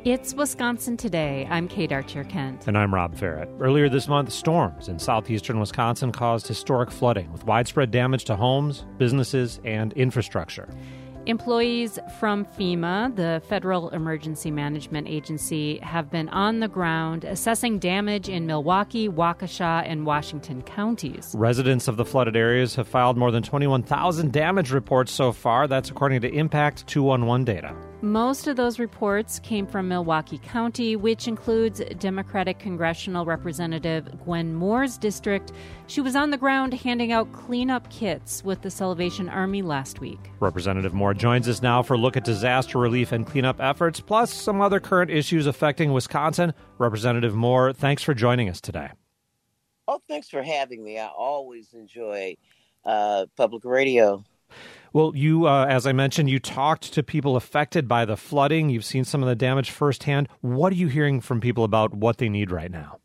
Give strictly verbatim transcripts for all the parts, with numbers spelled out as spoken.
It's Wisconsin Today. I'm Kate Archer-Kent. And I'm Rob Ferret. Earlier this month, storms in southeastern Wisconsin caused historic flooding with widespread damage to homes, businesses, and infrastructure. Employees from FEMA, the Federal Emergency Management Agency, have been on the ground assessing damage in Milwaukee, Waukesha, and Washington counties. Residents of the flooded areas have filed more than twenty-one thousand damage reports so far. That's according to Impact two one one data. Most of those reports came from Milwaukee County, which includes Democratic Congressional Representative Gwen Moore's district. She was on the ground handing out cleanup kits with the Salvation Army last week. Representative Moore joins us now for a look at disaster relief and cleanup efforts, plus some other current issues affecting Wisconsin. Representative Moore, thanks for joining us today. Oh, thanks for having me. I always enjoy uh, public radio. Well, you, uh, as I mentioned, you talked to people affected by the flooding. You've seen some of the damage firsthand. What are you hearing from people about what they need right now?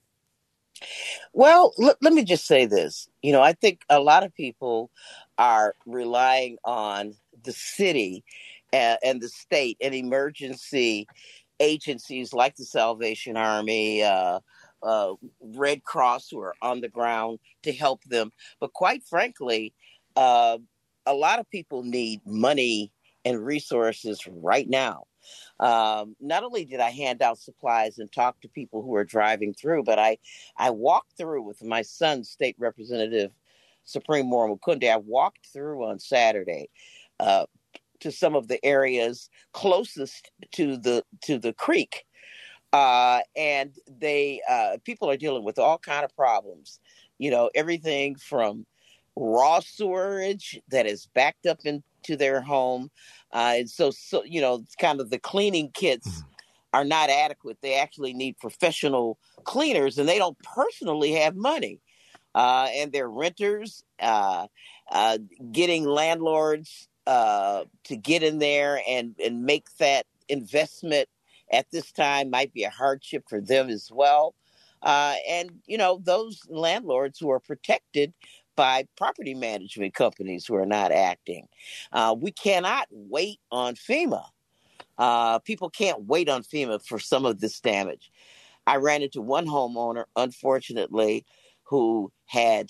Well, l- let me just say this. You know, I think a lot of people are relying on the city uh, and the state and emergency agencies like the Salvation Army, uh, uh, Red Cross, who are on the ground to help them. But quite frankly, uh, a lot of people need money and resources right now. Um, not only did I hand out supplies and talk to people who are driving through, but I, I walked through with my son, State Representative Supreme Moore Mukunde. I walked through on Saturday uh, to some of the areas closest to the to the creek, uh, and they uh, people are dealing with all kind of problems. You know, everything from raw sewerage that is backed up into their home. Uh, and so, so, you know, kind of the cleaning kits mm. are not adequate. They actually need professional cleaners, and they don't personally have money. Uh, and they're renters, uh, uh, getting landlords uh, to get in there and, and make that investment at this time might be a hardship for them as well. Uh, and, you know, those landlords who are protected by property management companies who are not acting. Uh, we cannot wait on FEMA. Uh, people can't wait on FEMA for some of this damage. I ran into one homeowner, unfortunately, who had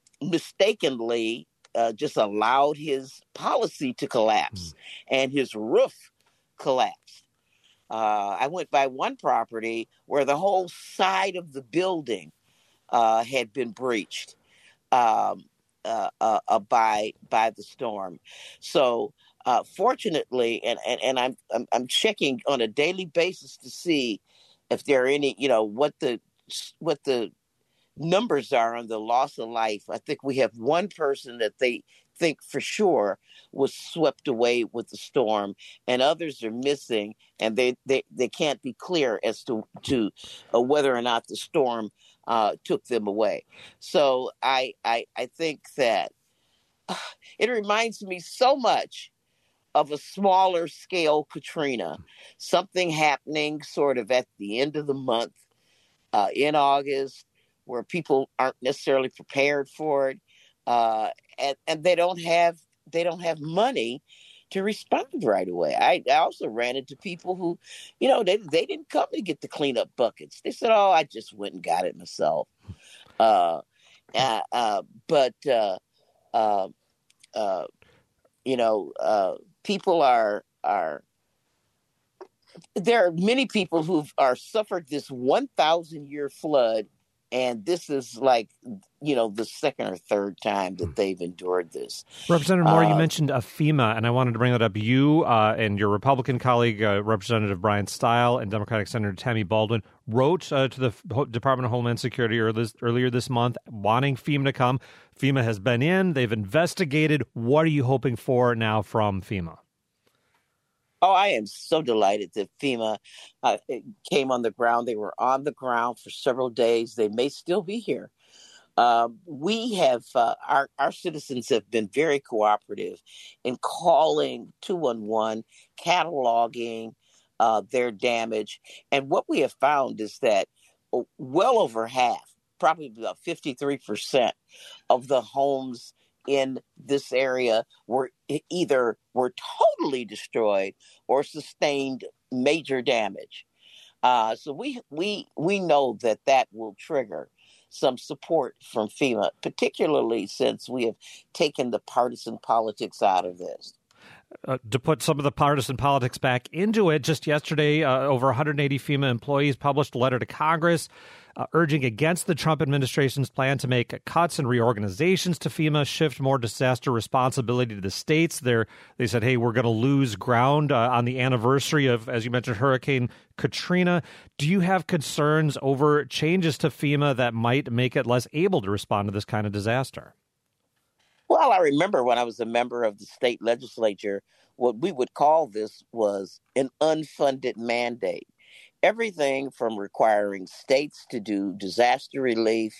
mistakenly uh, just allowed his policy to collapse, mm. and his roof collapsed. Uh, I went by one property where the whole side of the building uh, had been breached. Um, uh, uh, uh, by by the storm. So uh, fortunately, and, and, and I'm, I'm I'm checking on a daily basis to see if there are any, you know, what the what the numbers are on the loss of life. I think we have one person that they think for sure was swept away with the storm, and others are missing, and they they, they can't be clear as to to uh, whether or not the storm Uh, took them away. So I, I I think that uh, it reminds me so much of a smaller scale Katrina, something happening sort of at the end of the month uh, in August, where people aren't necessarily prepared for it, uh, and and they don't have they don't have money to respond right away. I, I also ran into people who, you know, they they didn't come to get the cleanup buckets. They said, "Oh, I just went and got it myself." Uh, uh, uh, but uh, uh, uh, you know, uh, people are are. There are many people who are suffered this one thousand year flood, and this is like, you know, the second or third time that they've endured this. Representative Moore, uh, you mentioned a FEMA, and I wanted to bring that up. You uh, and your Republican colleague, uh, Representative Brian Stile, and Democratic Senator Tammy Baldwin wrote uh, to the Department of Homeland Security earlier this, earlier this month wanting FEMA to come. FEMA has been in. They've investigated. What are you hoping for now from FEMA? Oh, I am so delighted that FEMA uh, came on the ground. They were on the ground for several days. They may still be here. Uh, we have, uh, our, our citizens have been very cooperative in calling two one one, cataloging uh, their damage. And what we have found is that well over half, probably about fifty-three percent of the homes in this area were either were totally destroyed or sustained major damage. Uh, so we we we know that that will trigger some support from FEMA, particularly since we have taken the partisan politics out of this. Uh, to put some of the partisan politics back into it, just yesterday, uh, over one hundred eighty FEMA employees published a letter to Congress uh, urging against the Trump administration's plan to make cuts and reorganizations to FEMA, shift more disaster responsibility to the states. They're, they said, hey, we're going to lose ground uh, on the anniversary of, as you mentioned, Hurricane Katrina. Do you have concerns over changes to FEMA that might make it less able to respond to this kind of disaster? Well, I remember when I was a member of the state legislature, what we would call this was an unfunded mandate. Everything from requiring states to do disaster relief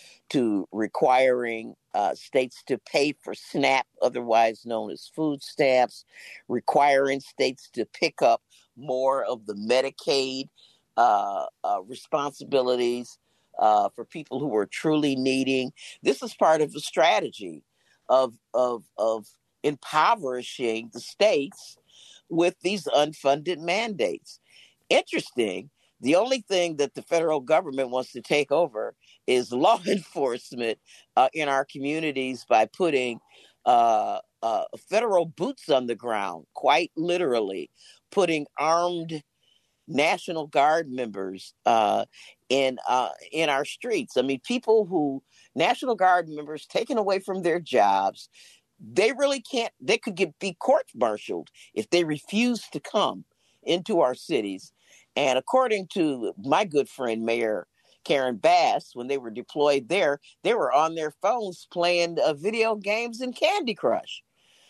to requiring uh, states to pay for SNAP, otherwise known as food stamps, requiring states to pick up more of the Medicaid uh, uh, responsibilities uh, for people who are truly needing. This is part of the strategy of of of impoverishing the states with these unfunded mandates. Interesting, the only thing that the federal government wants to take over is law enforcement uh, in our communities by putting uh, uh, federal boots on the ground, quite literally, putting armed National Guard members uh, in uh, in our streets. I mean, people who National Guard members taken away from their jobs, they really can't. They could get be court-martialed if they refuse to come into our cities. And according to my good friend Mayor Karen Bass, when they were deployed there, they were on their phones playing uh, video games and Candy Crush.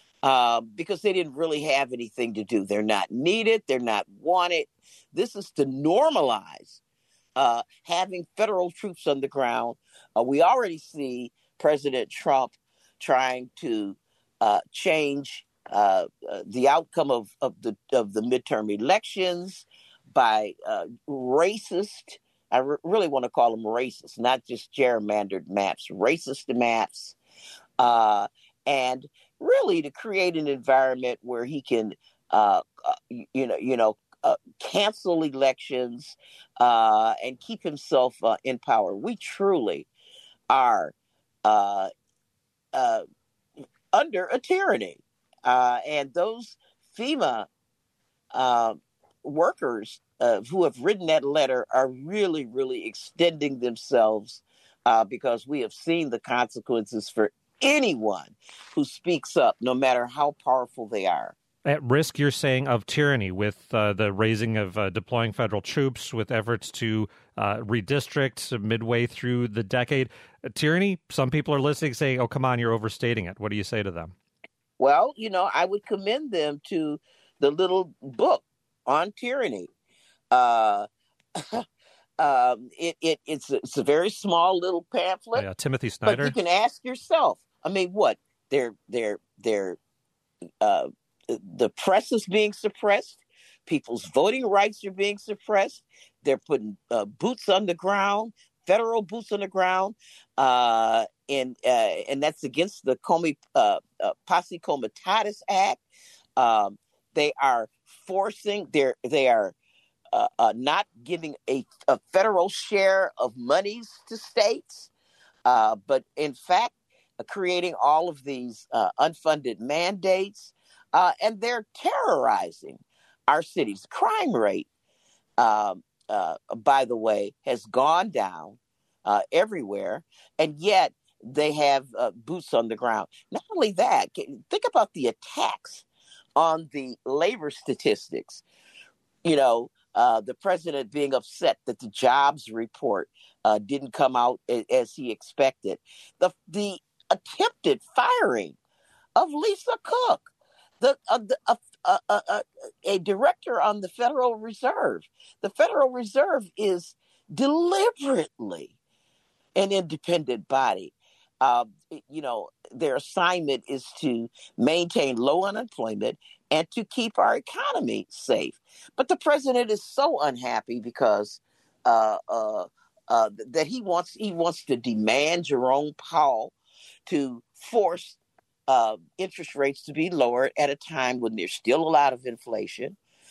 Uh, because they didn't really have anything to do. They're not needed. They're not wanted. This is to normalize uh, having federal troops on the ground. Uh, we already see President Trump trying to uh, change uh, uh, the outcome of, of the of the midterm elections by uh, racist. I re- really want to call them racist, not just gerrymandered maps, racist maps, uh, and really to create an environment where he can, uh, uh, you know, you know, uh, cancel elections uh, and keep himself uh, in power. We truly are uh, uh, under a tyranny, uh, and those FEMA uh, workers uh, who have written that letter are really, really extending themselves uh, because we have seen the consequences for anyone who speaks up, no matter how powerful they are. At risk, you're saying, of tyranny with uh, the raising of uh, deploying federal troops, with efforts to uh, redistrict midway through the decade. Uh, tyranny, some people are listening saying, oh, come on, you're overstating it. What do you say to them? Well, you know, I would commend them to the little book on tyranny. Uh, um, it, it it's, it's a very small little pamphlet. Yeah, Timothy Snyder. But you can ask yourself, I mean, what? They're, they're, they're, uh, the press is being suppressed. People's voting rights are being suppressed. They're putting uh, boots on the ground, federal boots on the ground, uh, and uh, and that's against the Comey, uh, uh, Posse Comitatus Act. Um, they are forcing, they're, they are uh, uh, not giving a, a federal share of monies to states, uh, but in fact, uh, creating all of these uh, unfunded mandates. Uh, and they're terrorizing our cities. Crime rate, um, uh, by the way, has gone down uh, everywhere, and yet they have uh, boots on the ground. Not only that, think about the attacks on the labor statistics. You know, uh, the president being upset that the jobs report uh, didn't come out as he expected. The the attempted firing of Lisa Cook, the, uh, the uh, uh, uh, uh, a director on the Federal Reserve. The Federal Reserve is deliberately an independent body. Uh, you know, their assignment is to maintain low unemployment and to keep our economy safe. But the president is so unhappy because uh, uh, uh, that he wants he wants to demand Jerome Powell to force Uh, interest rates to be lowered at a time when there's still a lot of inflation.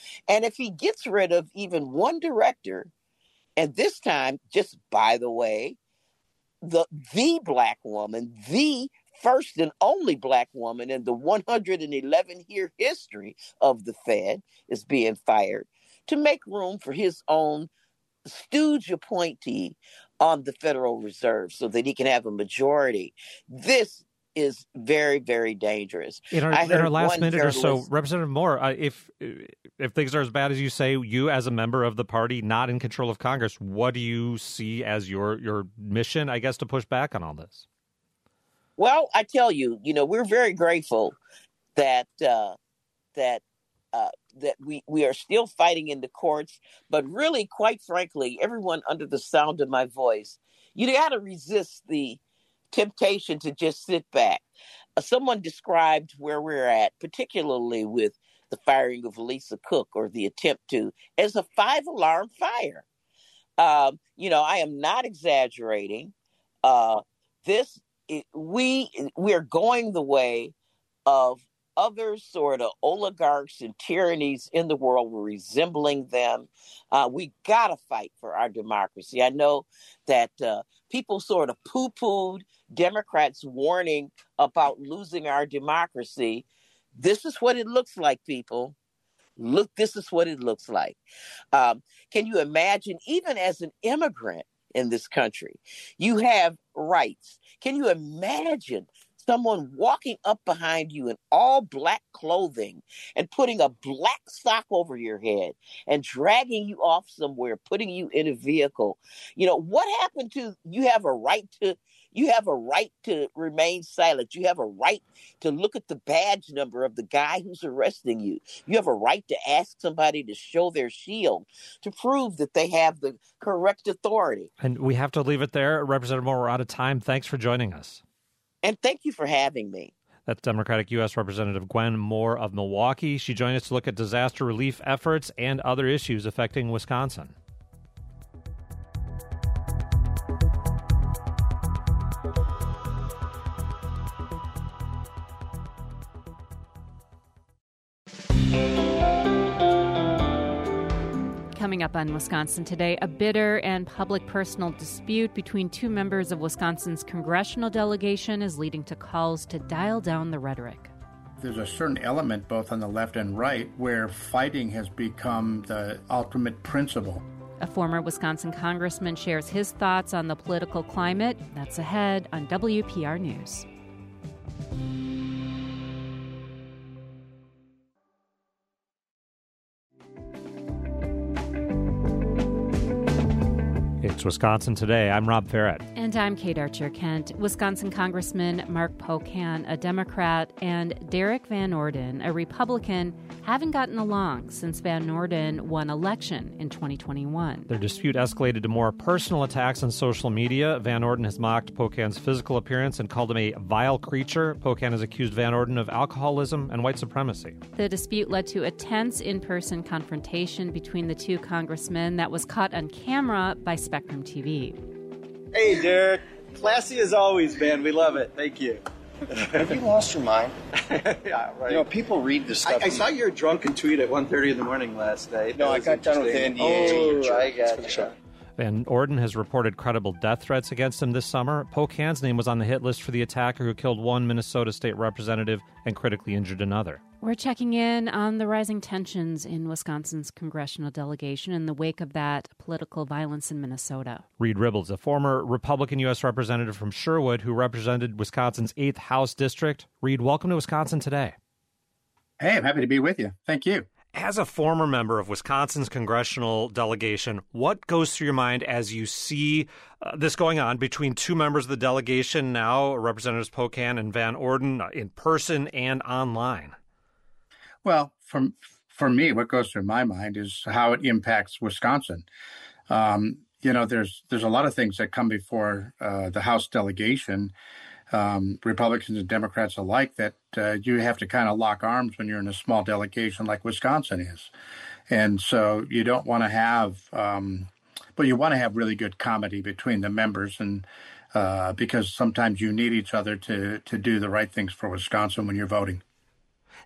And if he gets rid of even one director, and this time, just by the way, the the black woman, the first and only black woman in the one hundred eleven year history of the Fed is being fired to make room for his own stooge appointee on the Federal Reserve so that he can have a majority. This is very, very dangerous. In our, in our last minute or so, Representative Moore, uh, if if things are as bad as you say, you as a member of the party not in control of Congress, what do you see as your your mission, I guess, to push back on all this? Well, I tell you, you know, we're very grateful that uh, that uh, that we, we are still fighting in the courts. But really, quite frankly, everyone under the sound of my voice, you got to resist the temptation to just sit back. Uh, someone described where we're at, particularly with the firing of Lisa Cook or the attempt to, as a five-alarm fire. Um, you know, I am not exaggerating. Uh, this it, we we are going the way of other sort of oligarchs and tyrannies in the world. We're resembling them. Uh, we got to fight for our democracy. I know that uh, people sort of poo-pooed Democrats' warning about losing our democracy. This is what it looks like, people. Look, this is what it looks like. Um, can you imagine, even as an immigrant in this country, you have rights. Can you imagine someone walking up behind you in all black clothing and putting a black sock over your head and dragging you off somewhere, putting you in a vehicle? You know, what happened to, you have a right to, you have a right to remain silent. You have a right to look at the badge number of the guy who's arresting you. You have a right to ask somebody to show their shield to prove that they have the correct authority. And we have to leave it there. Representative Moore, we're out of time. Thanks for joining us. And thank you for having me. That's Democratic U S Representative Gwen Moore of Milwaukee. She joined us to look at disaster relief efforts and other issues affecting Wisconsin. Coming up on Wisconsin Today, a bitter and public personal dispute between two members of Wisconsin's congressional delegation is leading to calls to dial down the rhetoric. There's a certain element, both on the left and right, where fighting has become the ultimate principle. A former Wisconsin congressman shares his thoughts on the political climate. That's ahead on W P R News. It's Wisconsin Today. I'm Rob Farrett. And I'm Kate Archer-Kent. Wisconsin Congressman Mark Pocan, a Democrat, and Derek Van Orden, a Republican, haven't gotten along since Van Orden won election in twenty twenty-one. Their dispute escalated to more personal attacks on social media. Van Orden has mocked Pocan's physical appearance and called him a vile creature. Pocan has accused Van Orden of alcoholism and white supremacy. The dispute led to a tense in-person confrontation between the two congressmen that was caught on camera by Spectrum T V. Hey, Derek. Classy as always, man. We love it. Thank you. Have you lost your mind? Yeah, right. You know, people read this stuff. I, I saw your drunken tweet at one thirty in the morning last night. No, I got done with the N D A. Oh, I got you. Van Orden has reported credible death threats against him this summer. Pocan's name was on the hit list for the attacker who killed one Minnesota state representative and critically injured another. We're checking in on the rising tensions in Wisconsin's congressional delegation in the wake of that political violence in Minnesota. Reed Ribbles, a former Republican U S representative from Sherwood who represented Wisconsin's eighth House District. Reed, welcome to Wisconsin Today. Hey, I'm happy to be with you. Thank you. As a former member of Wisconsin's congressional delegation, what goes through your mind as you see uh, this going on between two members of the delegation now, Representatives Pocan and Van Orden, uh, in person and online? Well, from, for me, what goes through my mind is how it impacts Wisconsin. Um, you know, there's there's a lot of things that come before uh, the House delegation, um, Republicans and Democrats alike, that uh, you have to kind of lock arms when you're in a small delegation like Wisconsin is. And so you don't want to have, um, but you want to have really good comedy between the members, and uh, because sometimes you need each other to to do the right things for Wisconsin when you're voting.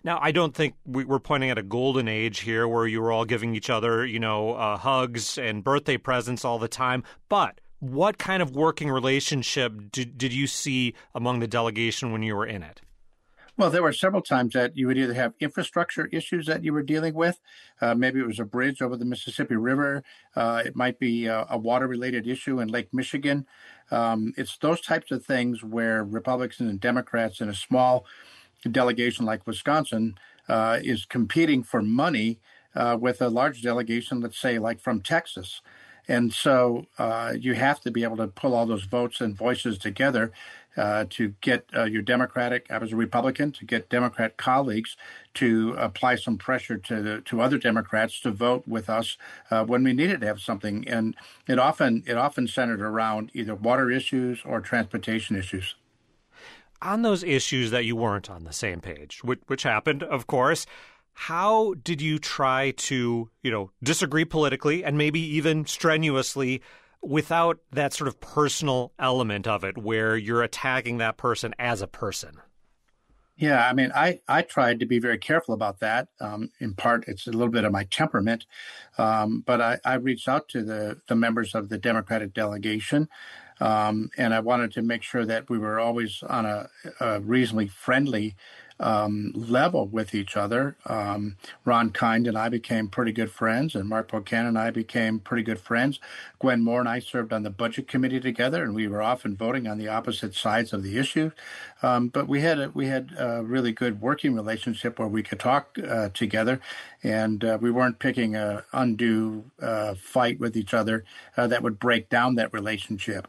Now, I don't think we, we're pointing at a golden age here where you were all giving each other, you know, uh, hugs and birthday presents all the time. But what kind of working relationship did, did you see among the delegation when you were in it? Well, there were several times that you would either have infrastructure issues that you were dealing with. Uh, maybe it was a bridge over the Mississippi River. Uh, it might be a, a water-related issue in Lake Michigan. Um, it's those types of things where Republicans and Democrats in a small delegation like Wisconsin uh, is competing for money uh, with a large delegation, let's say, like from Texas. And so uh, you have to be able to pull all those votes and voices together uh, to get uh, your Democratic, I was a Republican, to get Democrat colleagues to apply some pressure to the, to other Democrats to vote with us uh, when we needed to have something. And it often it often centered around either water issues or transportation issues. On those issues that you weren't on the same page, which, which happened, of course, how did you try to, you know, disagree politically and maybe even strenuously without that sort of personal element of it where you're attacking that person as a person? Yeah, I mean, I, I tried to be very careful about that. Um, in part, it's a little bit of my temperament. Um, but I, I reached out to the, the members of the Democratic delegation, um, and I wanted to make sure that we were always on a, a reasonably friendly um, level with each other. Um, Ron Kind and I became pretty good friends, and Mark Pocan and I became pretty good friends. Gwen Moore and I served on the Budget Committee together, and we were often voting on the opposite sides of the issue. Um, but we had a, we had a really good working relationship where we could talk uh, together, and uh, we weren't picking a undue uh, fight with each other uh, that would break down that relationship.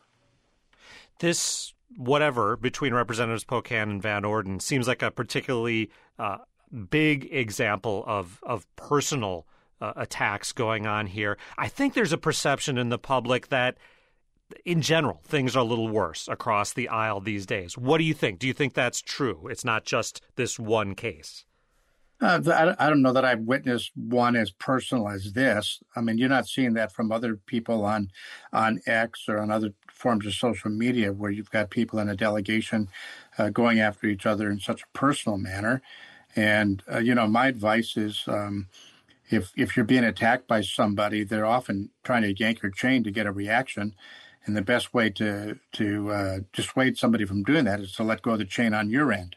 This whatever between Representatives Pocan and Van Orden seems like a particularly uh, big example of of personal uh, attacks going on here. I think there's a perception in the public that, in general, things are a little worse across the aisle these days. What do you think? Do you think that's true? It's not just this one case. Uh, I don't know that I've witnessed one as personal as this. I mean, you're not seeing that from other people on on X or on other forms of social media where you've got people in a delegation uh, going after each other in such a personal manner. And, uh, you know, my advice is um, if if you're being attacked by somebody, they're often trying to yank your chain to get a reaction. And the best way to, to uh, dissuade somebody from doing that is to let go of the chain on your end.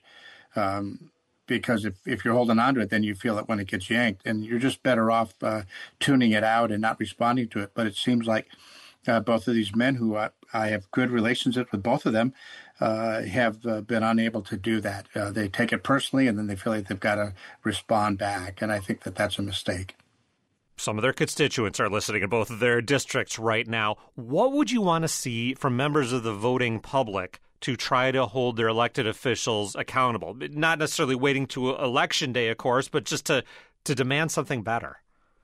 Um Because if, if you're holding on to it, then you feel it when it gets yanked, and you're just better off uh, tuning it out and not responding to it. But it seems like uh, both of these men, who I, I have good relationships with, both of them, uh, have uh, been unable to do that. Uh, they take it personally, and then they feel like they've got to respond back. And I think that that's a mistake. Some of their constituents are listening in both of their districts right now. What would you want to see from members of the voting public to try to hold their elected officials accountable? Not necessarily waiting to election day, of course, but just to, to demand something better.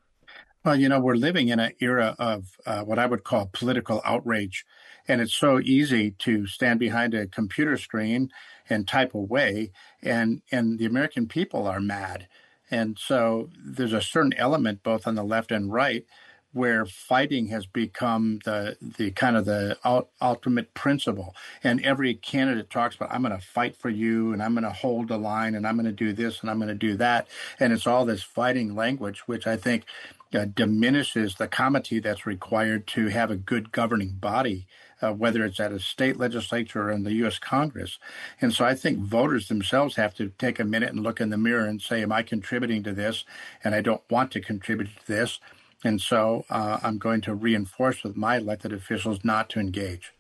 Well, you know, we're living in an era of uh, what I would call political outrage. And it's so easy to stand behind a computer screen and type away, and, and the American people are mad. And so there's a certain element, both on the left and right, where fighting has become the the kind of the ultimate principle. And every candidate talks about, I'm going to fight for you, and I'm going to hold the line, and I'm going to do this, and I'm going to do that. And it's all this fighting language, which I think uh, diminishes the comity that's required to have a good governing body, uh, whether it's at a state legislature or in the U S Congress. And so I think voters themselves have to take a minute and look in the mirror and say, am I contributing to this? And I don't want to contribute to this. And so uh, I'm going to reinforce with my elected officials not to engage.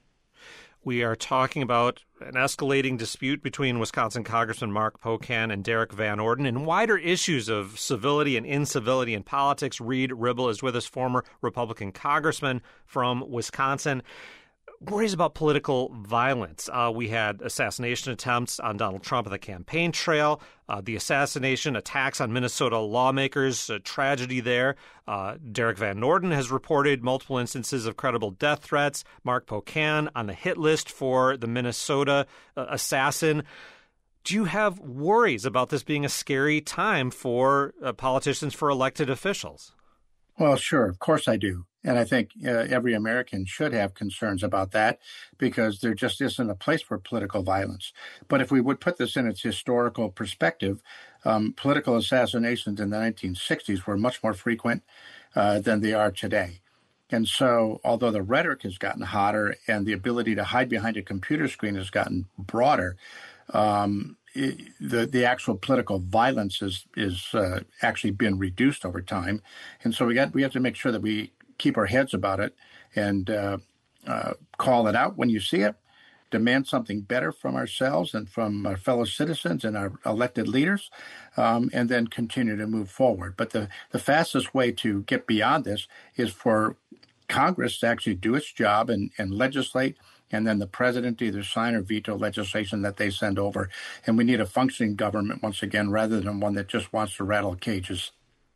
We are talking about an escalating dispute between Wisconsin Congressman Mark Pocan and Derek Van Orden and wider issues of civility and incivility in politics. Reed Ribble is with us, former Republican congressman from Wisconsin. Worries about political violence. Uh, we had assassination attempts on Donald Trump on the campaign trail, uh, the assassination attacks on Minnesota lawmakers, a tragedy there. Uh, Derek Van Orden has reported multiple instances of credible death threats. Mark Pocan on the hit list for the Minnesota uh, assassin. Do you have worries about this being a scary time for uh, politicians, for elected officials? Well, sure. Of course I do. And I think uh, every American should have concerns about that because there just isn't a place for political violence. But if we would put this in its historical perspective, um, political assassinations in the nineteen sixties were much more frequent uh, than they are today. And so, although the rhetoric has gotten hotter and the ability to hide behind a computer screen has gotten broader, um, it, the the actual political violence is is uh, actually been reduced over time. And so we got we have to make sure that we keep our heads about it and uh, uh, call it out when you see it, demand something better from ourselves and from our fellow citizens and our elected leaders, um, and then continue to move forward. But the, the fastest way to get beyond this is for Congress to actually do its job and, and legislate, and then the president either sign or veto legislation that they send over. And we need a functioning government once again, rather than one that just wants to rattle cages.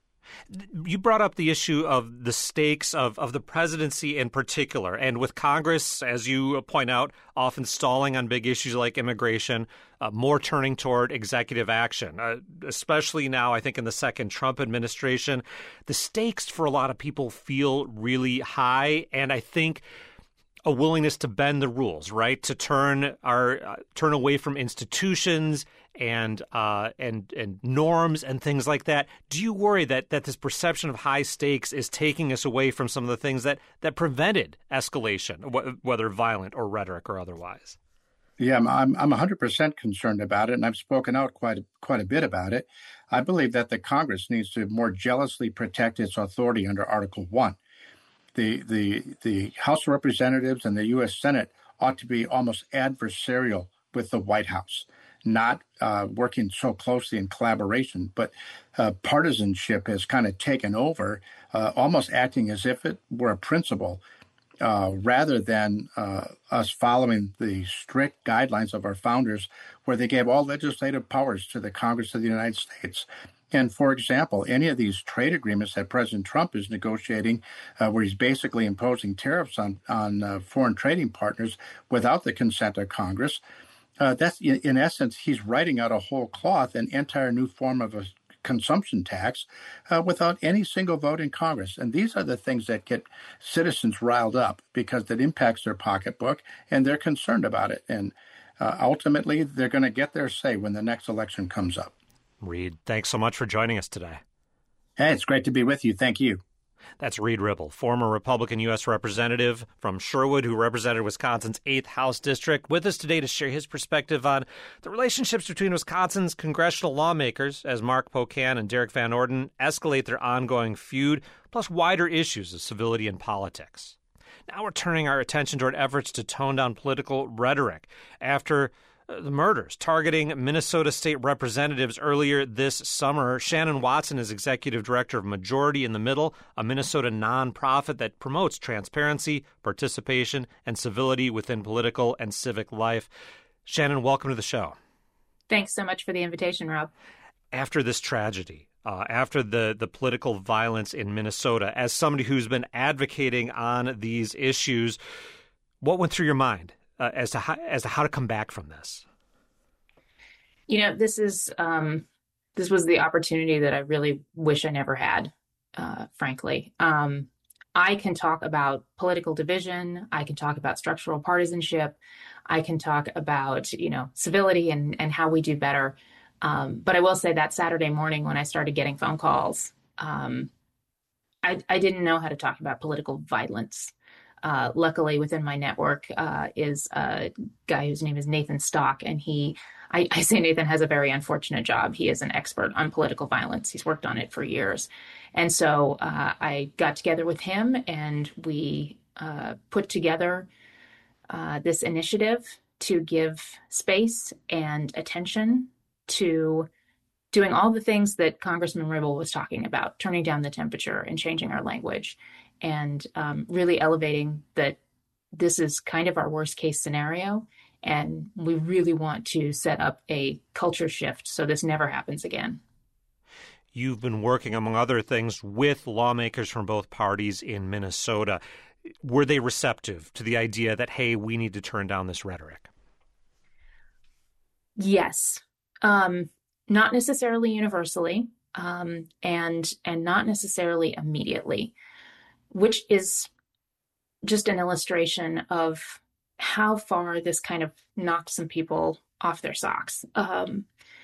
You brought up the issue of the stakes of, of the presidency in particular, and with Congress, as you point out, often stalling on big issues like immigration, uh, more turning toward executive action, uh, especially now, I think, in the second Trump administration. The stakes for a lot of people feel really high, and I think a willingness to bend the rules, right? To turn our uh, turn away from institutions and uh, and and norms and things like that. Do you worry that that this perception of high stakes is taking us away from some of the things that that prevented escalation, wh- whether violent or rhetoric or otherwise? Yeah, I'm I'm one hundred percent concerned about it, and I've spoken out quite a, quite a bit about it. I believe that the Congress needs to more jealously protect its authority under Article One. The, the the House of Representatives and the U S Senate ought to be almost adversarial with the White House, not uh, working so closely in collaboration, but uh, partisanship has kind of taken over, uh, almost acting as if it were a principle, uh, rather than uh, us following the strict guidelines of our founders, where they gave all legislative powers to the Congress of the United States. And for example, any of these trade agreements that President Trump is negotiating, uh, where he's basically imposing tariffs on, on uh, foreign trading partners without the consent of Congress, uh, that's in, in essence, he's writing out a whole cloth, an entire new form of a consumption tax uh, without any single vote in Congress. And these are the things that get citizens riled up because that impacts their pocketbook and they're concerned about it. And uh, ultimately, they're going to get their say when the next election comes up. Reed, thanks so much for joining us today. Hey, it's great to be with you. Thank you. That's Reed Ribble, former Republican U S representative from Sherwood, who represented Wisconsin's eighth House District, with us today to share his perspective on the relationships between Wisconsin's congressional lawmakers, as Mark Pocan and Derek Van Orden escalate their ongoing feud, plus wider issues of civility and politics. Now we're turning our attention toward efforts to tone down political rhetoric after the murders targeting Minnesota state representatives earlier this summer. Shannon Watson is executive director of Majority in the Middle, a Minnesota nonprofit that promotes transparency, participation, and civility within political and civic life. Shannon, welcome to the show. Thanks so much for the invitation, Rob. After this tragedy, uh, after the, the political violence in Minnesota, as somebody who's been advocating on these issues, what went through your mind Uh, as to how, as to how to come back from this? You know, this is um, this was the opportunity that I really wish I never had, uh, frankly. Um, I can talk about political division. I can talk about structural partisanship. I can talk about, you know, civility and, and how we do better. Um, but I will say that Saturday morning when I started getting phone calls, um, I, I didn't know how to talk about political violence. Uh, luckily, within my network uh, is a guy whose name is Nathan Stock, and he, I, I say Nathan has a very unfortunate job. He is an expert on political violence. He's worked on it for years. And so uh, I got together with him, and we uh, put together uh, this initiative to give space and attention to doing all the things that Congressman Ribble was talking about, turning down the temperature and changing our language, and um, really elevating that this is kind of our worst case scenario. And we really want to set up a culture shift so this never happens again. You've been working, among other things, with lawmakers from both parties in Minnesota. Were they receptive to the idea that, hey, we need to turn down this rhetoric? Yes. Um, not necessarily universally. um, and and not necessarily immediately, which is just an illustration of how far this kind of knocked some people off their socks. Um,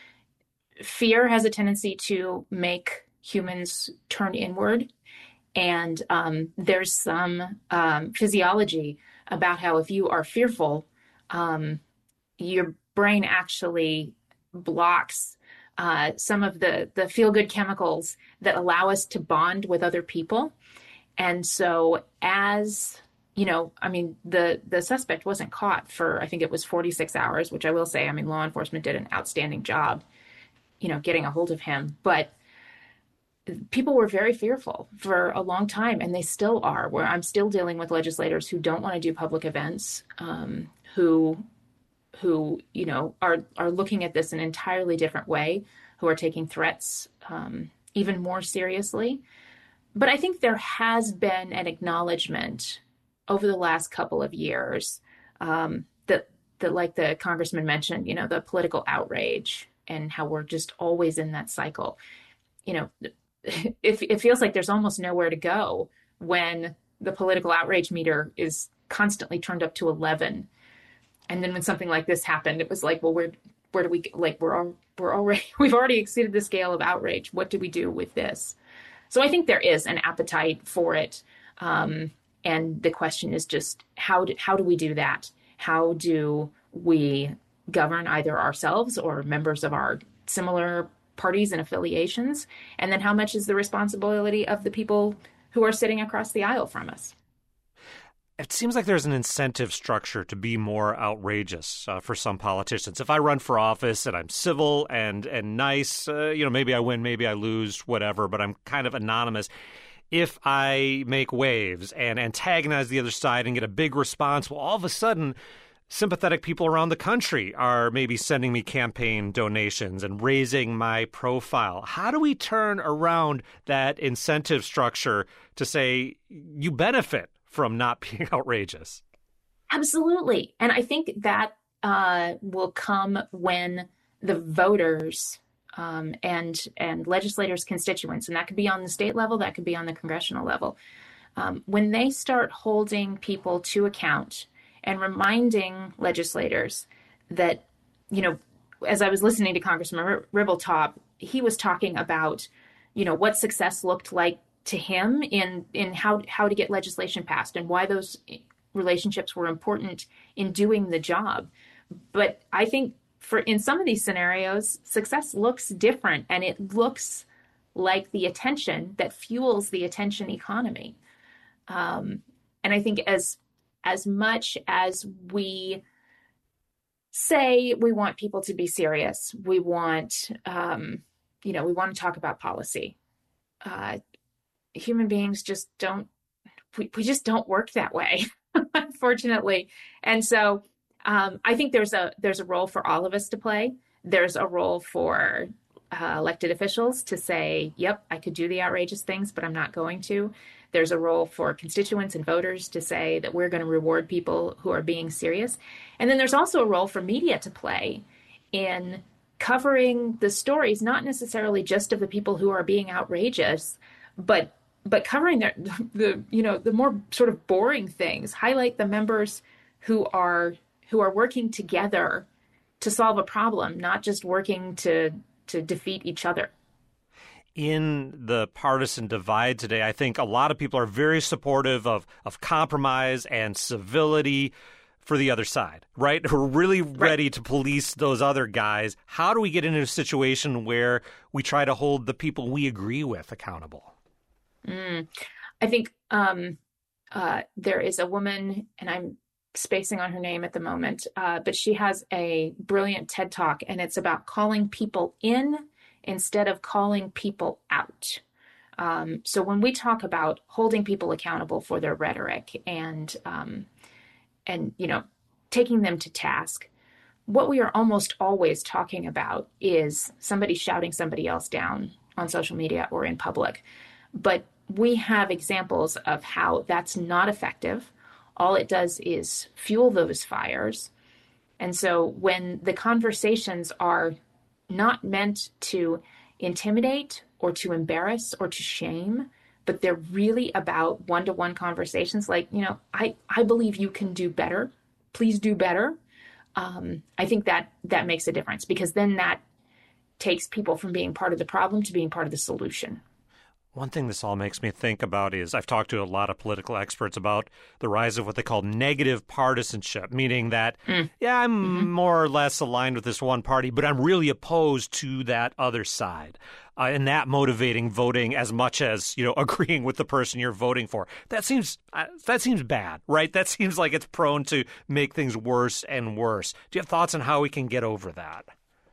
fear has a tendency to make humans turn inward. And um, there's some um, physiology about how if you are fearful, um, your brain actually blocks uh, some of the, the feel-good chemicals that allow us to bond with other people. And so as, you know, I mean, the, the suspect wasn't caught for, I think it was forty-six hours, which I will say, I mean, law enforcement did an outstanding job, you know, getting a hold of him. But people were very fearful for a long time, and they still are, where I'm still dealing with legislators who don't want to do public events, um, who, who, you know, are, are looking at this an entirely different way, who are taking threats um, even more seriously. But I think there has been an acknowledgement over the last couple of years um, that, that, like the congressman mentioned, you know, the political outrage and how we're just always in that cycle. You know, it, it feels like there's almost nowhere to go when the political outrage meter is constantly turned up to eleven. And then when something like this happened, it was like, well, where, where do we, like, we're, all, we're already, we've already exceeded the scale of outrage. What do we do with this? So I think there is an appetite for it. Um, and the question is just, how do, how do we do that? How do we govern either ourselves or members of our similar parties and affiliations? And then how much is the responsibility of the people who are sitting across the aisle from us? It seems like there's an incentive structure to be more outrageous uh, for some politicians. If I run for office and I'm civil and and nice, uh, you know, maybe I win, maybe I lose, whatever, but I'm kind of anonymous. If I make waves and antagonize the other side and get a big response, well, all of a sudden, sympathetic people around the country are maybe sending me campaign donations and raising my profile. How do we turn around that incentive structure to say you benefit from not being outrageous? Absolutely. And I think that uh, will come when the voters um, and and legislators' constituents, and that could be on the state level, that could be on the congressional level, um, when they start holding people to account and reminding legislators that, you know, as I was listening to Congressman Ribbletop, he was talking about, you know, what success looked like to him in in how how to get legislation passed and why those relationships were important in doing the job. But I think for in some of these scenarios, success looks different, and it looks like the attention that fuels the attention economy. Um, and I think as as much as we say we want people to be serious, we want, um, you know, we want to talk about policy. Uh, human beings just don't, we, we just don't work that way, unfortunately. And so um, I think there's a, there's a role for all of us to play. There's a role for uh, elected officials to say, yep, I could do the outrageous things, but I'm not going to. There's a role for constituents and voters to say that we're going to reward people who are being serious. And then there's also a role for media to play in covering the stories, not necessarily just of the people who are being outrageous, but but covering the, the you know the more sort of boring things. Highlight the members who are who are working together to solve a problem, not just working to to defeat each other. In the partisan divide today, I think a lot of people are very supportive of, of compromise and civility for the other side, right? Who are really ready right. to police those other guys. How do we get into a situation where we try to hold the people we agree with accountable? Mm. I think um, uh, there is a woman, and I'm spacing on her name at the moment, uh, but she has a brilliant TED Talk, and it's about calling people in instead of calling people out. Um, so when we talk about holding people accountable for their rhetoric and, um, and you know, taking them to task, what we are almost always talking about is somebody shouting somebody else down on social media or in public. But we have examples of how that's not effective. All it does is fuel those fires. And so when the conversations are not meant to intimidate or to embarrass or to shame, but they're really about one-to-one conversations like, you know, I, I believe you can do better. Please do better. Um, I think that that makes a difference, because then that takes people from being part of the problem to being part of the solution. One thing this all makes me think about is I've talked to a lot of political experts about the rise of what they call negative partisanship, meaning that, mm. yeah, I'm mm-hmm. more or less aligned with this one party, but I'm really opposed to that other side. Uh, and that motivating voting as much as, you know, agreeing with the person you're voting for. That seems uh, that seems bad, right? That seems like it's prone to make things worse and worse. Do you have thoughts on how we can get over that?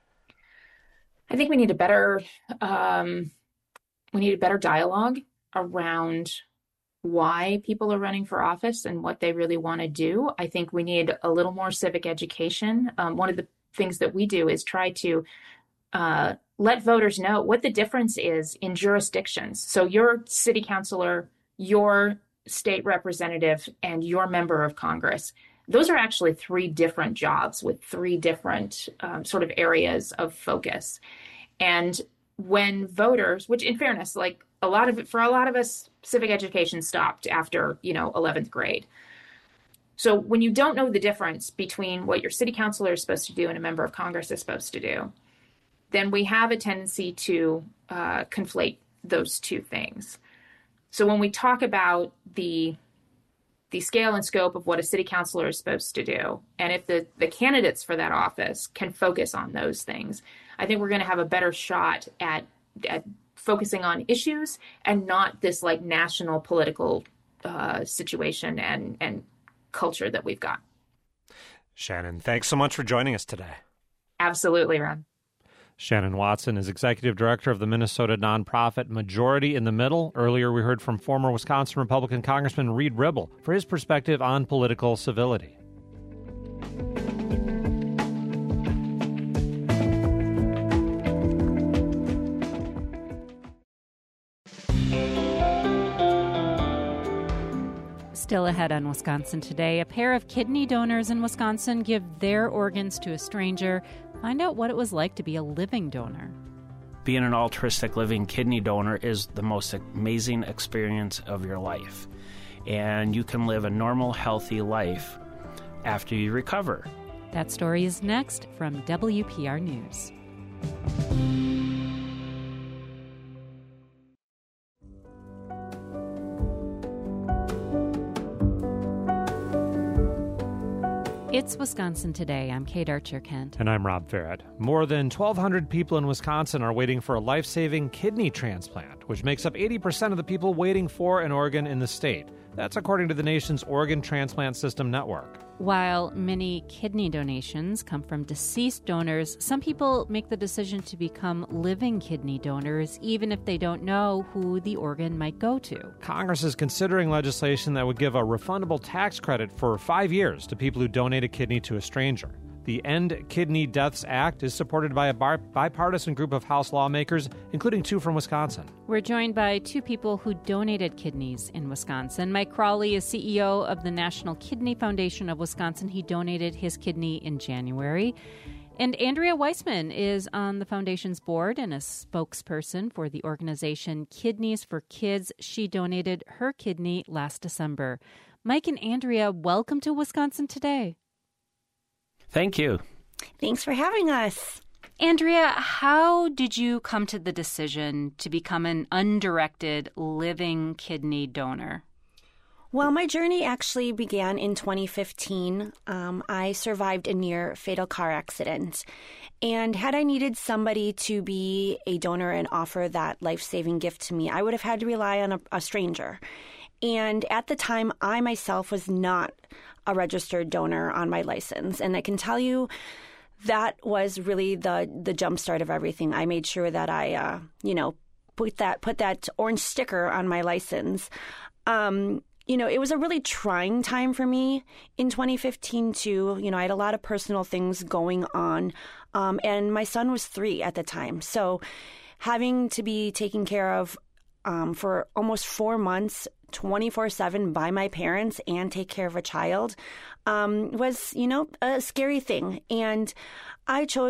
I think we need a better um, we need a better dialogue around why people are running for office and what they really want to do. I think we need a little more civic education. Um, one of the things that we do is try to uh, let voters know what the difference is in jurisdictions. So your city councilor, your state representative, and your member of Congress, those are actually three different jobs with three different um, sort of areas of focus. And when voters, which in fairness, like a lot of it, for a lot of us, civic education stopped after, you know, eleventh grade. So when you don't know the difference between what your city councilor is supposed to do and a member of Congress is supposed to do, then we have a tendency to uh, conflate those two things. So when we talk about the the scale and scope of what a city councilor is supposed to do, and if the, the candidates for that office can focus on those things, I think we're going to have a better shot at, at focusing on issues and not this like national political uh, situation and, and culture that we've got. Shannon, thanks so much for joining us today. Absolutely, Ron. Shannon Watson is executive director of the Minnesota nonprofit Majority in the Middle. Earlier, we heard from former Wisconsin Republican Congressman Reed Ribble for his perspective on political civility. Still ahead on Wisconsin Today, a pair of kidney donors in Wisconsin give their organs to a stranger. Find out what it was like to be a living donor. Being an altruistic living kidney donor is the most amazing experience of your life. And you can live a normal, healthy life after you recover. That story is next from W P R News. It's Wisconsin Today. I'm Kate Archer-Kent. And I'm Rob Farrett. More than twelve hundred people in Wisconsin are waiting for a life-saving kidney transplant, which makes up eighty percent of the people waiting for an organ in the state. That's according to the nation's Organ Transplant System Network. While many kidney donations come from deceased donors, some people make the decision to become living kidney donors, even if they don't know who the organ might go to. Congress is considering legislation that would give a refundable tax credit for five years to people who donate a kidney to a stranger. The End Kidney Deaths Act is supported by a bar- bipartisan group of House lawmakers, including two from Wisconsin. We're joined by two people who donated kidneys in Wisconsin. Mike Crawley is C E O of the National Kidney Foundation of Wisconsin. He donated his kidney in January. And Andrea Weissman is on the foundation's board and a spokesperson for the organization Kidneys for Kids. She donated her kidney last December. Mike and Andrea, welcome to Wisconsin Today. Thank you. Thanks for having us. Andrea, how did you come to the decision to become an undirected living kidney donor? Well, my journey actually began in twenty fifteen. Um, I survived a near fatal car accident. And had I needed somebody to be a donor and offer that life-saving gift to me, I would have had to rely on a, a stranger. And at the time, I myself was not a registered donor on my license. And I can tell you that was really the the jumpstart of everything. I made sure that I, uh, you know, put that put that orange sticker on my license. Um, you know, it was a really trying time for me in twenty fifteen, too. You know, I had a lot of personal things going on. Um, and my son was three at the time. So having to be taken care of um, for almost four months, twenty-four seven by my parents and take care of a child um, was, you know, a scary thing. And I chose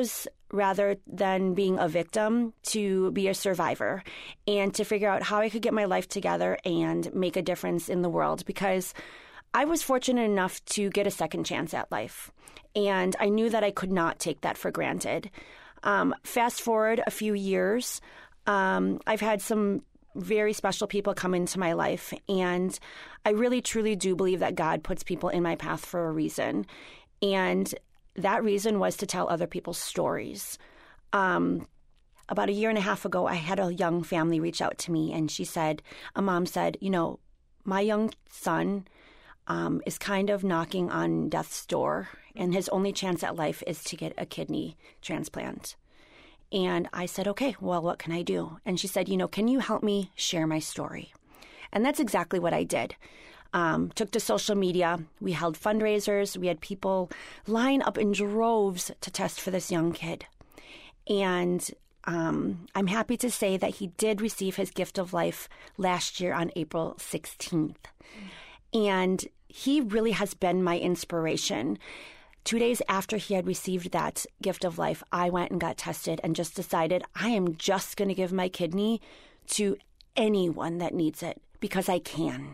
rather than being a victim, to be a survivor and to figure out how I could get my life together and make a difference in the world, because I was fortunate enough to get a second chance at life, and I knew that I could not take that for granted. Um, fast forward a few years, um, I've had some very special people come into my life, and I really truly do believe that God puts people in my path for a reason, and that reason was to tell other people's stories. Um, about a year and a half ago, I had a young family reach out to me, and she said, a mom said, you know, my young son um, is kind of knocking on death's door, and his only chance at life is to get a kidney transplant. And I said, okay, well, what can I do? And she said, you know, can you help me share my story? And that's exactly what I did. Um, took to social media. We held fundraisers. We had people line up in droves to test for this young kid. And um, I'm happy to say that he did receive his gift of life last year on April sixteenth. And he really has been my inspiration. Two days after he had received that gift of life, I went and got tested and just decided I am just going to give my kidney to anyone that needs it because I can.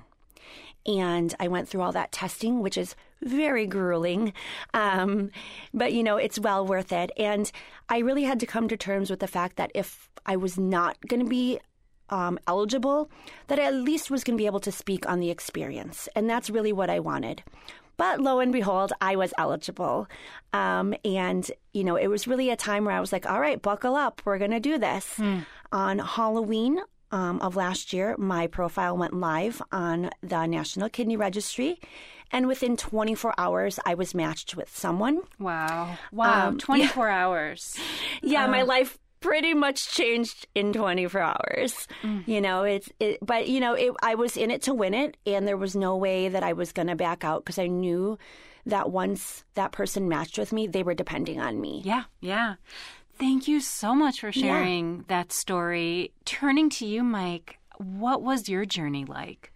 And I went through all that testing, which is very grueling. Um, but, you know, it's well worth it. And I really had to come to terms with the fact that if I was not going to be um, eligible, that I at least was going to be able to speak on the experience. And that's really what I wanted. But lo and behold, I was eligible. Um, and, you know, it was really a time where I was like, all right, buckle up. We're going to do this. Mm. On Halloween um, of last year, my profile went live on the National Kidney Registry. And within twenty-four hours, I was matched with someone. Wow. Wow. Um, twenty-four yeah. hours. Yeah, uh. my life pretty much changed in twenty-four hours. Mm. You know, it's, it, but, you know, it, I was in it to win it, and there was no way that I was going to back out because I knew that once that person matched with me, they were depending on me. Yeah, yeah. Thank you so much for sharing yeah. that story. Turning to you, Mike, what was your journey like?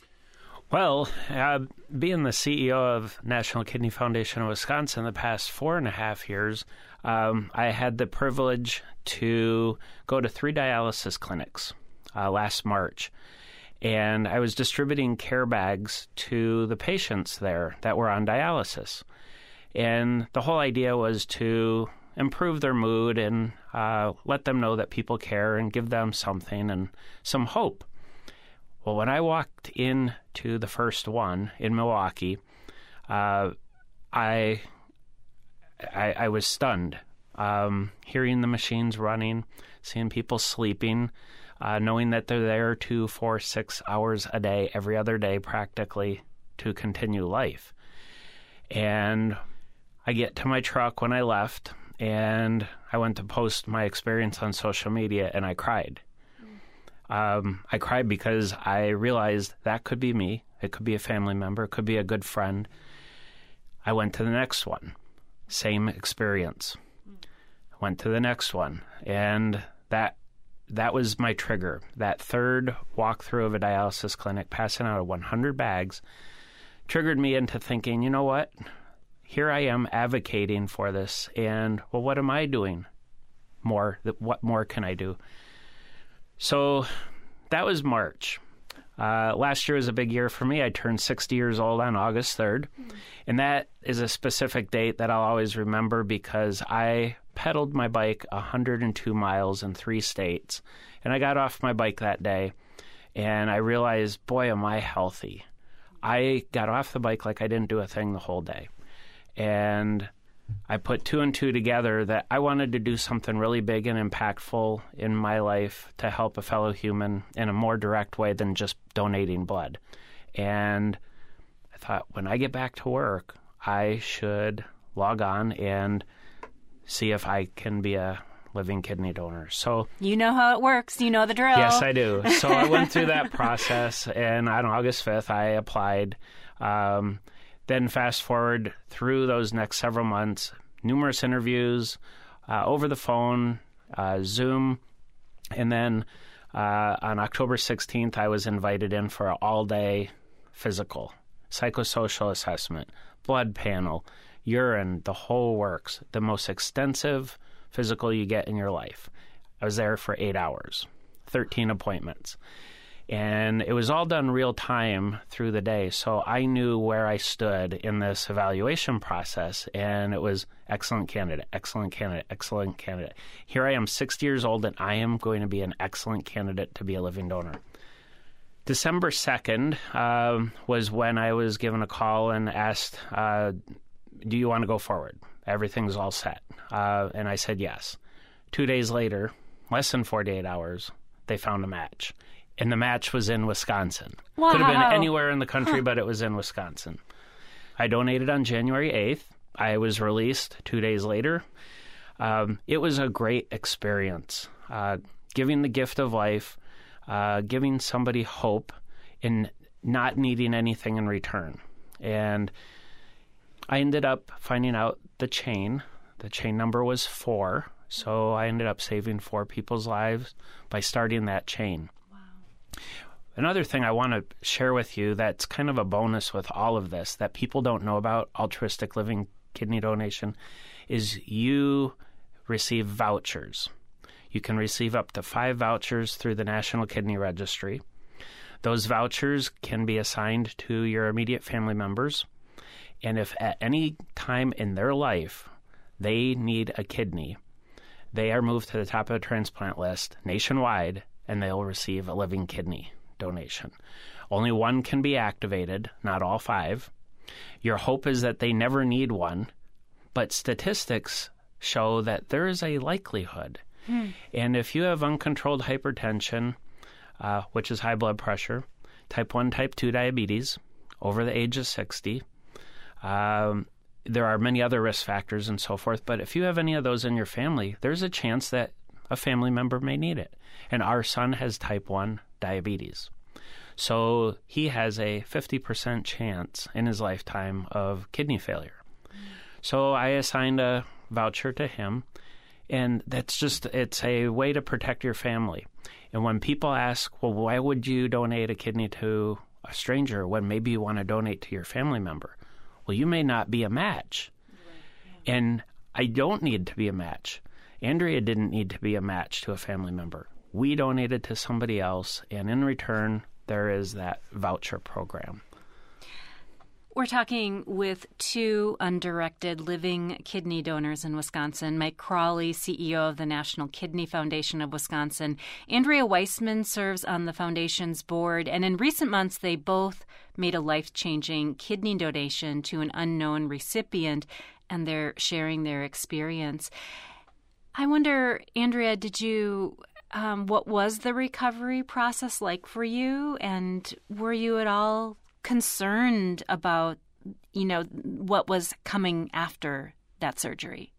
Well, uh, being the C E O of National Kidney Foundation of Wisconsin the past four and a half years, um, I had the privilege to go to three dialysis clinics uh, last March. And I was distributing care bags to the patients there that were on dialysis. And the whole idea was to improve their mood and uh, let them know that people care and give them something and some hope. Well, when I walked into the first one in Milwaukee, uh, I, I I was stunned. Um, hearing the machines running, seeing people sleeping, uh, knowing that they're there two, four, six hours a day, every other day practically, to continue life. And I get to my truck when I left, and I went to post my experience on social media, and I cried. Um, I cried because I realized that could be me. It could be a family member. It could be a good friend. I went to the next one. Same experience. Went to the next one. And that that was my trigger. That third walkthrough of a dialysis clinic, passing out one hundred bags, triggered me into thinking, you know what? Here I am advocating for this. And, well, what am I doing more? What more can I do? So that was March. Uh, last year was a big year for me. I turned sixty years old on August third. Mm. And that is a specific date that I'll always remember because I pedaled my bike one hundred two miles in three states. And I got off my bike that day, and I realized, boy, am I healthy. I got off the bike like I didn't do a thing the whole day. And I put two and two together that I wanted to do something really big and impactful in my life to help a fellow human in a more direct way than just donating blood. And I thought, when I get back to work, I should log on and see if I can be a living kidney donor. So you know how it works. You know the drill. Yes, I do. So I went through that process, and on August fifth, I applied. Um, Then fast forward through those next several months, numerous interviews, uh, over the phone, uh, Zoom, and then uh, on October sixteenth, I was invited in for an all-day physical, psychosocial assessment, blood panel, urine, the whole works, the most extensive physical you get in your life. I was there for eight hours, thirteen appointments. And it was all done real time through the day. So I knew where I stood in this evaluation process. And it was excellent candidate, excellent candidate, excellent candidate. Here I am, sixty years old, and I am going to be an excellent candidate to be a living donor. December second um, was when I was given a call and asked, uh, do you want to go forward? Everything's all set. Uh, and I said yes. Two days later, less than forty-eight hours, they found a match. And the match was in Wisconsin. Wow. Could have been anywhere in the country, huh. but it was in Wisconsin. I donated on January eighth. I was released two days later. Um, it was a great experience. Uh, giving the gift of life, uh, giving somebody hope and not needing anything in return. And I ended up finding out the chain. The chain number was four. So I ended up saving four people's lives by starting that chain. Another thing I want to share with you that's kind of a bonus with all of this that people don't know about altruistic living kidney donation is you receive vouchers. You can receive up to five vouchers through the National Kidney Registry. Those vouchers can be assigned to your immediate family members. And if at any time in their life they need a kidney, they are moved to the top of the transplant list nationwide, and they'll receive a living kidney donation. Only one can be activated, not all five. Your hope is that they never need one, but statistics show that there is a likelihood. Hmm. And if you have uncontrolled hypertension, uh, which is high blood pressure, type one, type two diabetes, over the age of sixty, um, there are many other risk factors and so forth, but if you have any of those in your family, there's a chance that a family member may need it. And our son has type one diabetes. So he has a fifty percent chance in his lifetime of kidney failure. Mm. So I assigned a voucher to him, and that's just, it's a way to protect your family. And when people ask, well, why would you donate a kidney to a stranger when maybe you want to donate to your family member? Well, you may not be a match. Right. Yeah. And I don't need to be a match. Andrea didn't need to be a match to a family member. We donated to somebody else, and in return, there is that voucher program. We're talking with two undirected living kidney donors in Wisconsin. Mike Crawley, C E O of the National Kidney Foundation of Wisconsin. Andrea Weissman serves on the foundation's board, and in recent months, they both made a life-changing kidney donation to an unknown recipient, and they're sharing their experience. I wonder, Andrea, did you, um, what was the recovery process like for you? And were you at all concerned about, you know, what was coming after that surgery?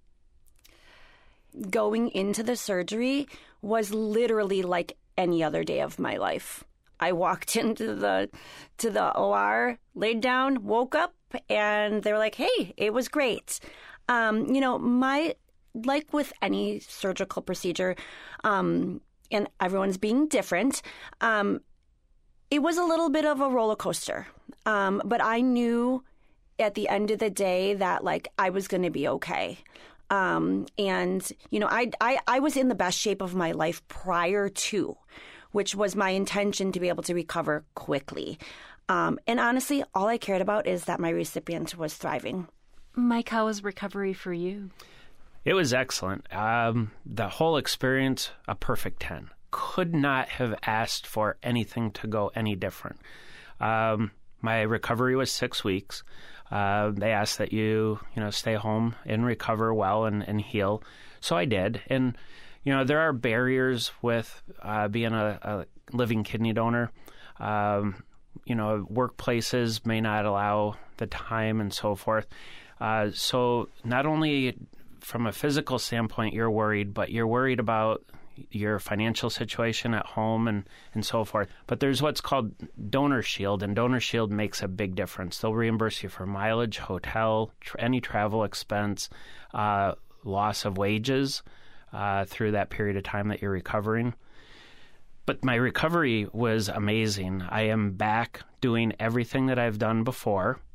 Going into the surgery was literally like any other day of my life. I walked into the to the O R, laid down, woke up, and they were like, hey, it was great. Um, you know, my... Like with any surgical procedure, um, and everyone's being different, um, it was a little bit of a roller coaster. Um, but I knew at the end of the day that, like, I was going to be okay. Um, and, you know, I, I, I was in the best shape of my life prior to, which was my intention to be able to recover quickly. Um, and honestly, all I cared about is that my recipient was thriving. Mike, how was recovery for you? It was excellent. Um, the whole experience, a perfect ten. Could not have asked for anything to go any different. Um, my recovery was six weeks. Uh, they asked that you, you know, stay home and recover well and, and heal. So I did. And, you know, there are barriers with uh, being a, a living kidney donor. Um, you know, workplaces may not allow the time and so forth. Uh, so not only from a physical standpoint, you're worried, but you're worried about your financial situation at home and, and so forth. But there's what's called Donor Shield, and Donor Shield makes a big difference. They'll reimburse you for mileage, hotel, tr- any travel expense, uh, loss of wages uh, through that period of time that you're recovering. But my recovery was amazing. I am back doing everything that I've done before.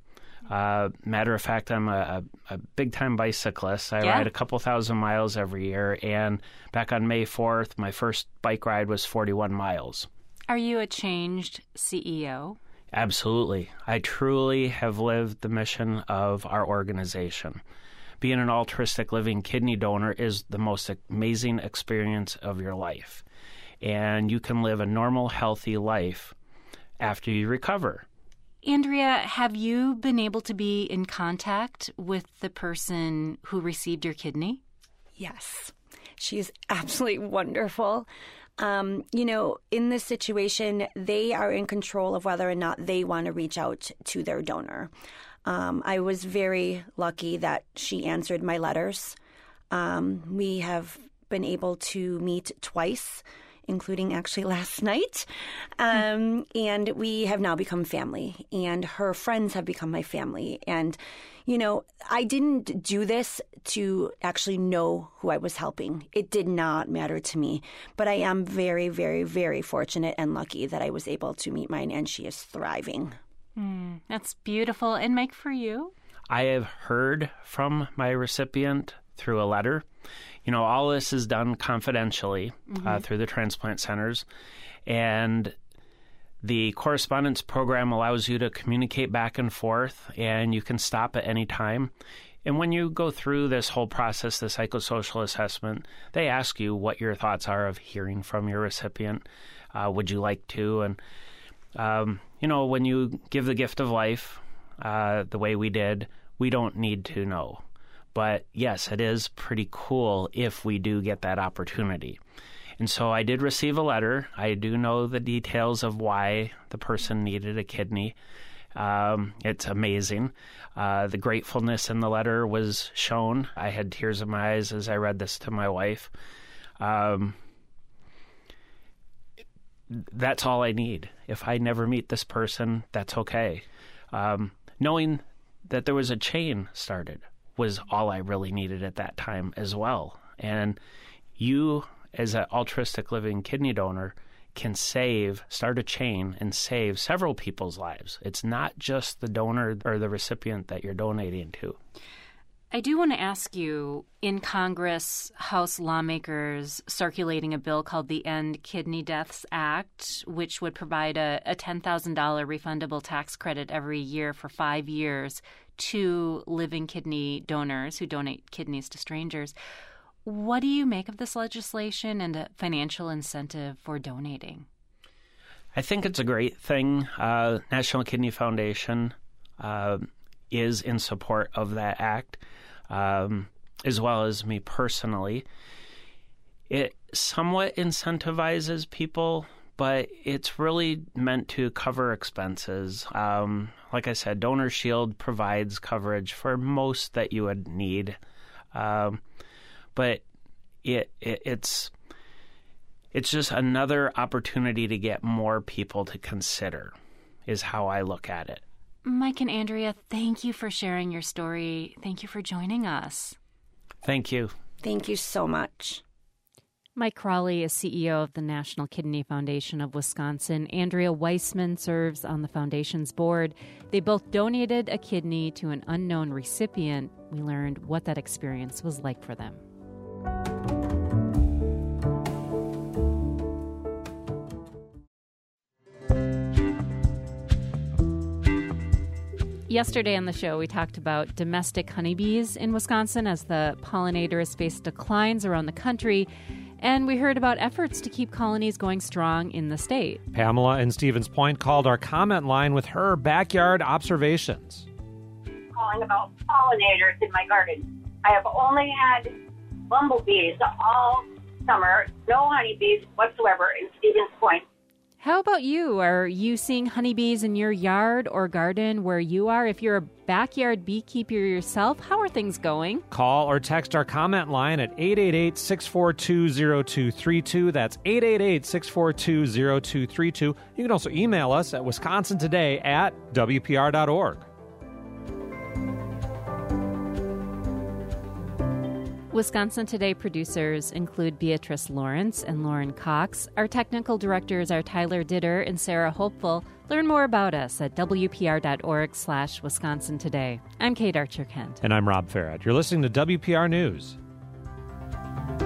Uh, matter of fact, I'm a, a, a big-time bicyclist. I Yeah. ride a couple thousand miles every year, and back on May fourth, my first bike ride was forty-one miles. Are you a changed C E O? Absolutely. I truly have lived the mission of our organization. Being an altruistic living kidney donor is the most amazing experience of your life. And you can live a normal, healthy life after you recover. Andrea, have you been able to be in contact with the person who received your kidney? Yes, she's absolutely wonderful. Um, you know, in this situation, they are in control of whether or not they want to reach out to their donor. Um, I was very lucky that she answered my letters. Um, we have been able to meet twice, including actually last night. Um, and we have now become family, and her friends have become my family. And, you know, I didn't do this to actually know who I was helping. It did not matter to me. But I am very, very, very fortunate and lucky that I was able to meet mine, and she is thriving. Mm, that's beautiful. And Mike, for you? I have heard from my recipient through a letter. You know, all this is done confidentially mm-hmm. uh, through the transplant centers. And the correspondence program allows you to communicate back and forth, and you can stop at any time. And when you go through this whole process, the psychosocial assessment, they ask you what your thoughts are of hearing from your recipient. Uh, would you like to? And, um, you know, when you give the gift of life uh, the way we did, we don't need to know. But yes, it is pretty cool if we do get that opportunity. And so I did receive a letter. I do know the details of why the person needed a kidney. Um, it's amazing. Uh, the gratefulness in the letter was shown. I had tears in my eyes as I read this to my wife. Um, that's all I need. If I never meet this person, that's okay. Um, knowing that there was a chain started was all I really needed at that time as well. And you, as an altruistic living kidney donor, can save, start a chain and save several people's lives. It's not just the donor or the recipient that you're donating to. I do want to ask you, in Congress, House lawmakers circulating a bill called the End Kidney Deaths Act, which would provide a, a ten thousand dollars refundable tax credit every year for five years to living kidney donors who donate kidneys to strangers. What do you make of this legislation and a financial incentive for donating? I think it's a great thing. Uh, National Kidney Foundation uh, is in support of that act, um, as well as me personally. It somewhat incentivizes people, but it's really meant to cover expenses. Um, like I said, Donor Shield provides coverage for most that you would need. Um, but it, it it's it's just another opportunity to get more people to consider, is how I look at it. Mike and Andrea, thank you for sharing your story. Thank you for joining us. Thank you. Thank you so much. Mike Crawley is C E O of the National Kidney Foundation of Wisconsin. Andrea Weissman serves on the foundation's board. They both donated a kidney to an unknown recipient. We learned what that experience was like for them. Yesterday on the show, we talked about domestic honeybees in Wisconsin as the pollinator has faced declines around the country. And we heard about efforts to keep colonies going strong in the state. Pamela in Stevens Point called our comment line with her backyard observations. Calling about pollinators in my garden. I have only had bumblebees all summer, no honeybees whatsoever in Stevens Point. How about you? Are you seeing honeybees in your yard or garden where you are? If you're a backyard beekeeper yourself, how are things going? Call or text our comment line at eight eight eight, six four two, zero two three two. That's eight eight eight, six four two, zero two three two. You can also email us at wisconsin today at w p r dot org. Wisconsin Today producers include Beatrice Lawrence and Lauren Cox. Our technical directors are Tyler Ditter and Sarah Hopeful. Learn more about us at W P R dot org slash Wisconsin Today. I'm Kate Archer-Kent. And I'm Rob Farrett. You're listening to W P R News.